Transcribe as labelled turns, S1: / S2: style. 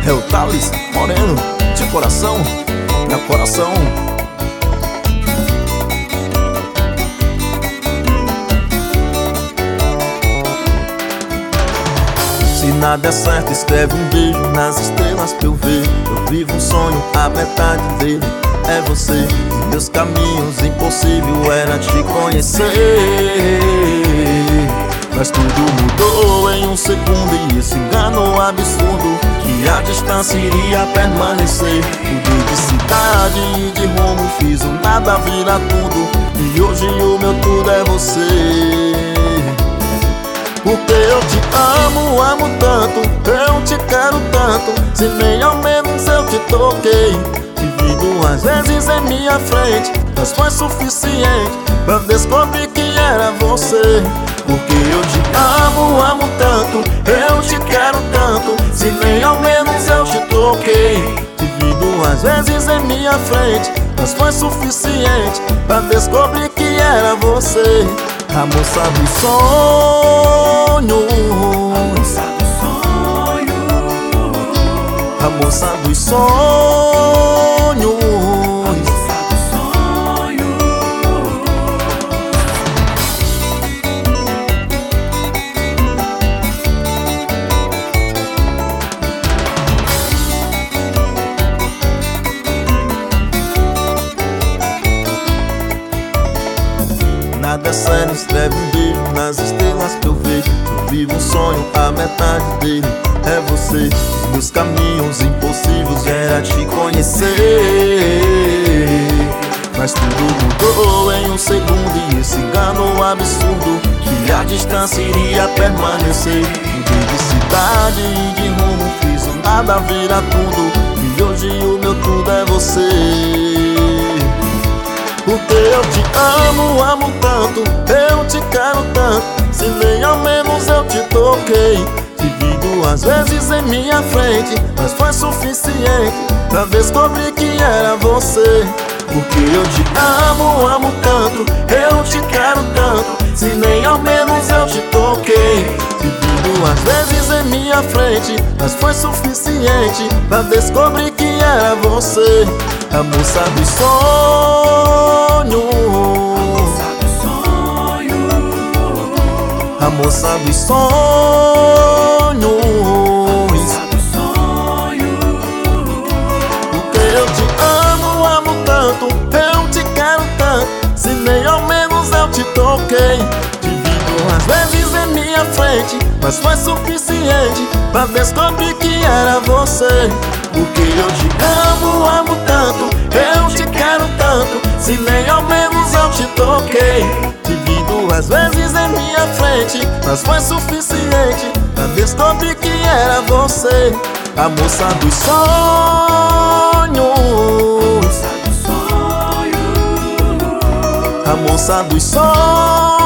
S1: É o Thales Moreno, de coração, meu coração. Se nada é certo, escreve um beijo nas estrelas pra eu ver. Eu vivo um sonho, a metade dele é você. Em meus caminhos, impossível era te conhecer. Mas tudo mudou em um segundo, e esse engano absurdo que a distância iria permanecer. Mudei de cidade e de rumo, fiz o nada virar tudo, e hoje o meu tudo é você. Porque eu te amo, amo tanto, eu te quero tanto, se nem ao menos eu te toquei. Te vi duas vezes em minha frente, mas foi suficiente pra descobrir que era você. Porque eu te amo, amo tanto, eu te quero tanto, se nem ao menos eu te toquei. Te vi duas vezes em minha frente, mas foi suficiente pra descobrir que era você. A moça dos sonhos,
S2: a moça dos sonhos,
S1: a moça dos sonhos,
S2: a moça dos sonhos.
S1: Nada é sério, escreve um beijo nas estrelas que eu vejo. Eu vivo um sonho, a metade dele é você. Os meus caminhos impossíveis era te conhecer. Mas tudo mudou em um segundo, e esse engano absurdo que a distância iria permanecer. Mudei de cidade e de rumo, fiz o nada virar tudo, e hoje o meu tudo é você. Porque eu te amo, amo tanto, eu te quero tanto, se nem ao menos eu te toquei. Te vi duas vezes em minha frente, mas foi suficiente pra descobrir que era você. Porque eu te amo, amo tanto, eu te quero tanto, se nem ao menos eu te toquei. Te vi duas vezes em minha frente, mas foi suficiente pra descobrir que era você. A moça dos sonhos,
S2: a moça dos sonhos,
S1: a moça dos sonhos, porque eu te amo, amo tanto, eu te quero tanto, se nem ao menos eu te toquei. Te vi duas vezes em minha frente, mas foi suficiente pra descobrir que era você. Porque eu te amo, amo tanto, eu te quero tanto, se nem ao menos eu te toquei. Te vi duas vezes em minha frente, mas foi suficiente pra descobrir que era você. A moça dos sonhos,
S2: a moça dos sonhos,
S1: a moça dos sonhos.